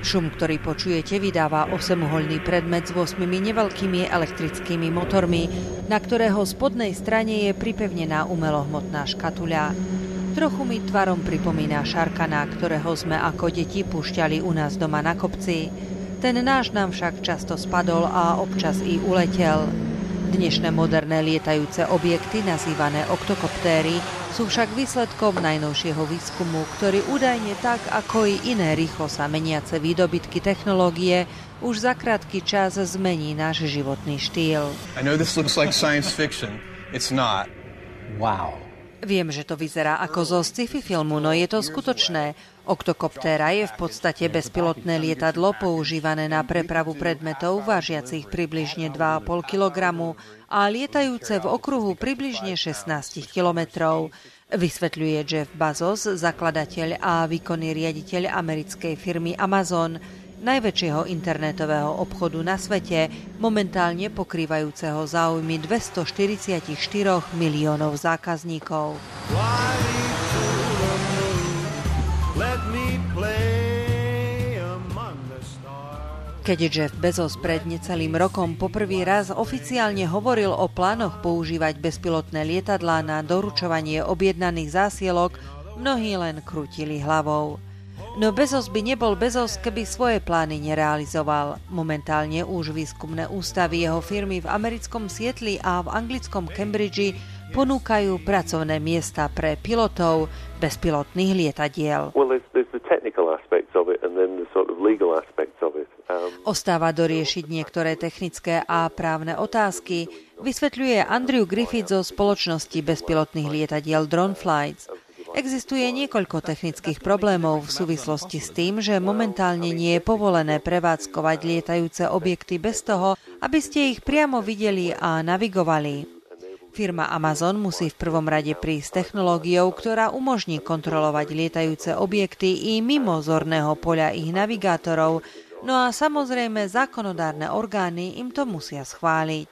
Šum, ktorý počujete, vydáva 8-uholný predmet s 8 neveľkými elektrickými motormi, na ktorého spodnej strane je pripevnená umelohmotná škatuľa. Trochu mi tvarom pripomína šarkana, ktorého sme ako deti púšťali u nás doma na kopci. Ten náš nám však často spadol a občas i uletel. Dnešné moderné lietajúce objekty, nazývané oktokoptéry, sú však výsledkom najnovšieho výskumu, ktorý údajne tak, ako i iné rýchlo sa meniace výdobytky technológie, už za krátky čas zmení náš životný štýl. I know this looks like science fiction. It's not. Wow. Viem, že to vyzerá ako zo sci-fi filmu, no je to skutočné. Oktokoptéra je v podstate bezpilotné lietadlo používané na prepravu predmetov vážiacich približne 2,5 kg a lietajúce v okruhu približne 16 kilometrov. Vysvetľuje Jeff Bezos, zakladateľ a výkonný riaditeľ americkej firmy Amazon, najväčšieho internetového obchodu na svete, momentálne pokrývajúceho záujmy 244 miliónov zákazníkov. Keď Jeff Bezos pred necelým rokom poprvý raz oficiálne hovoril o plánoch používať bezpilotné lietadlá na doručovanie objednaných zásielok, mnohí len krútili hlavou. No Bezos by nebol Bezos, keby svoje plány nerealizoval. Momentálne už výskumné ústavy jeho firmy v americkom Seattli a v anglickom Cambridge ponúkajú pracovné miesta pre pilotov bezpilotných lietadiel. Ostáva doriešiť niektoré technické a právne otázky, vysvetľuje Andrew Griffith zo spoločnosti bezpilotných lietadiel Droneflights. Existuje niekoľko technických problémov v súvislosti s tým, že momentálne nie je povolené prevádzkovať lietajúce objekty bez toho, aby ste ich priamo videli a navigovali. Firma Amazon musí v prvom rade prísť technológiou, ktorá umožní kontrolovať lietajúce objekty i mimo zorného poľa ich navigátorov, no a samozrejme zákonodárne orgány im to musia schváliť.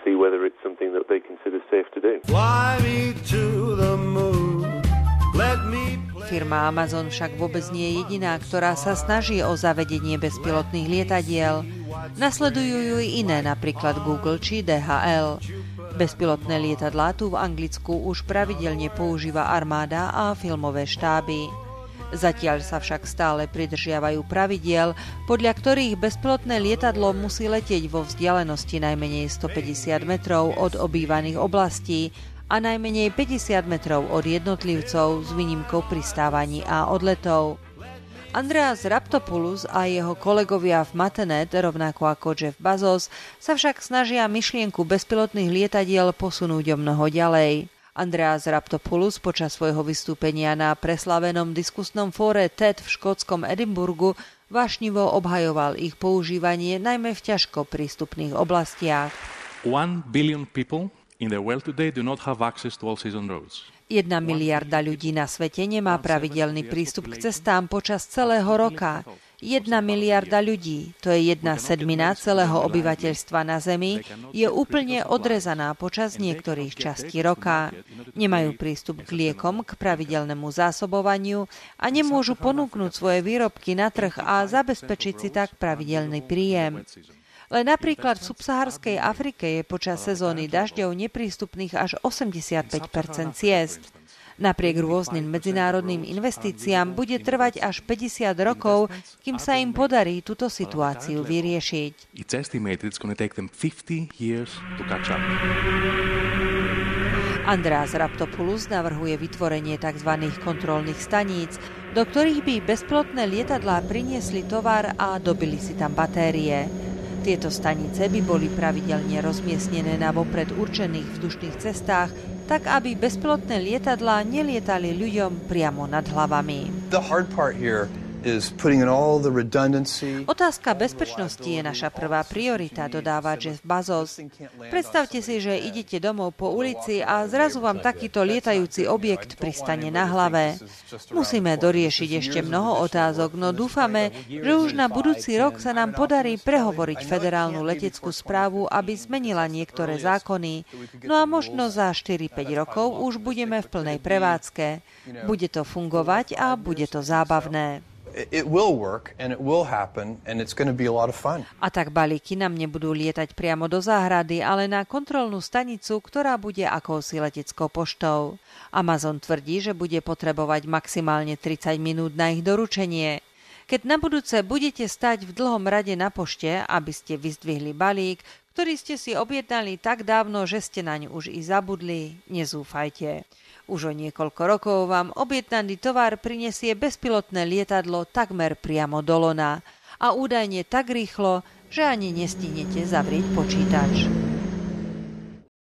Firma Amazon však vôbec nie je jediná, ktorá sa snaží o zavedenie bezpilotných lietadiel. Nasledujú ju i iné, napríklad Google či DHL. Bezpilotné lietadlá tu v Anglicku už pravidelne používa armáda a filmové štáby. Zatiaľ sa však stále pridržiavajú pravidiel, podľa ktorých bezpilotné lietadlo musí letieť vo vzdialenosti najmenej 150 metrov od obývaných oblastí a najmenej 50 metrov od jednotlivcov s výnimkou pristávaní a odletov. Andreas Raptopoulos a jeho kolegovia v Matenet, rovnako ako Jeff Bezos, sa však snažia myšlienku bezpilotných lietadiel posunúť o mnoho ďalej. Andreas Raptopoulos počas svojho vystúpenia na preslavenom diskusnom fóre TED v škótskom Edinburgu vášnivo obhajoval ich používanie najmä v ťažko prístupných oblastiach. 1 billion people in the world today do not have access to all season roads. 1 miliarda ľudí na svete nemá pravidelný prístup k cestám počas celého roka. 1 miliarda ľudí, to je 1/7 celého obyvateľstva na Zemi, je úplne odrezaná počas niektorých častí roka. Nemajú prístup k liekom, k pravidelnému zásobovaniu a nemôžu ponúknuť svoje výrobky na trh a zabezpečiť si tak pravidelný príjem. Len napríklad v subsaharskej Afrike je počas sezóny dažďov neprístupných až 85% ciest. Napriek rôznym medzinárodným investíciám bude trvať až 50 rokov, kým sa im podarí túto situáciu vyriešiť. Andreas Raptopoulos navrhuje vytvorenie tzv. Kontrolných staníc, do ktorých by bezpilotné lietadlá priniesli tovar a dobili si tam batérie. Tieto stanice by boli pravidelne rozmiestnené na vopred určených vzdušných cestách, tak aby bezpilotné lietadlá nelietali ľuďom priamo nad hlavami. Otázka bezpečnosti je naša prvá priorita, dodáva Jeff Bezos. Predstavte si, že idete domov po ulici a zrazu vám takýto lietajúci objekt pristane na hlave. Musíme doriešiť ešte mnoho otázok, no dúfame, že už na budúci rok sa nám podarí prehovoriť federálnu leteckú správu, aby zmenila niektoré zákony. No a možno za 4-5 rokov už budeme v plnej prevádzke. Bude to fungovať a bude to zábavné. It will work and it will happen and it's going to be a lot of fun. A tak balíky nám nebudú lietať priamo do záhrady, ale na kontrolnú stanicu, ktorá bude akousi leteckou poštou. Amazon tvrdí, že bude potrebovať maximálne 30 minút na ich doručenie. Keď na budúce budete stať v dlhom rade na pošte, aby ste vyzdvihli balík, ktorý ste si objednali tak dávno, že ste naň už i zabudli, nezúfajte. Už o niekoľko rokov vám objednaný tovar prinesie bezpilotné lietadlo takmer priamo do lona a údajne tak rýchlo, že ani nestihnete zavrieť počítač.